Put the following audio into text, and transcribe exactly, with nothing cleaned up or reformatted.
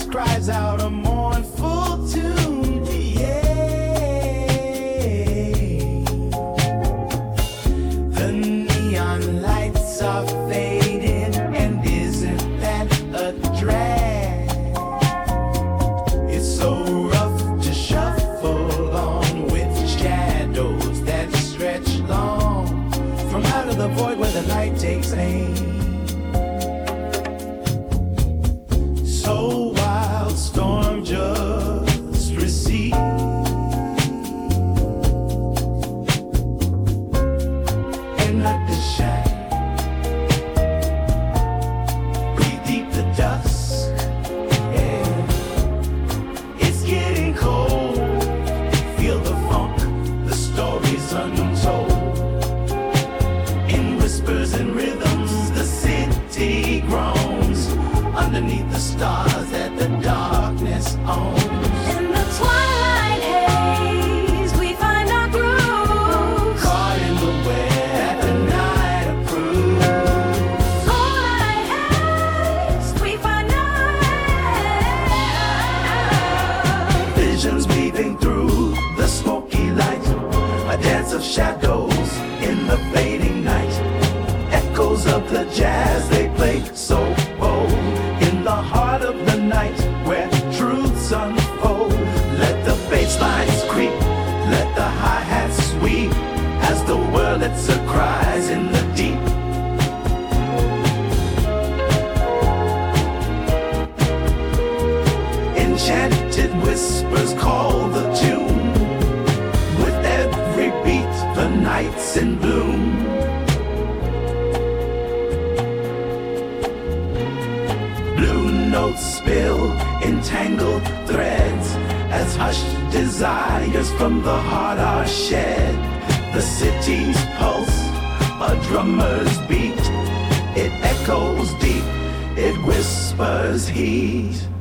cries out a mournful tune. Yeah, the neon lights are fading, and isn't that a drag? It's so rough to shuffle on with shadows that stretch long from out of the void where the night takes aim. So wild, storm just recede, and let the shine breathe deep the dusk. Yeah, it's getting cold. Feel the funk, the stories untold. In whispers and rhythms, the city groans underneath the stars that the darkness owns. In the twilight haze, we find our groove. Caught in the web that the night approves. Twilight haze, we find our Visions weaving through the smoky light, a dance of shadows in the fading night. Echoes of the jazz they play so bold in the heart of the night where truths unfold. Let the bass lines creep, let the hi-hats sweep as the Wurlitzer cries in the deep. Enchanted whispers call the tune. With every beat, the night's in bloom. Blue notes spill entangled threads as hushed desires from the heart are shed. The city's pulse, a drummer's beat. It echoes deep, it whispers heat.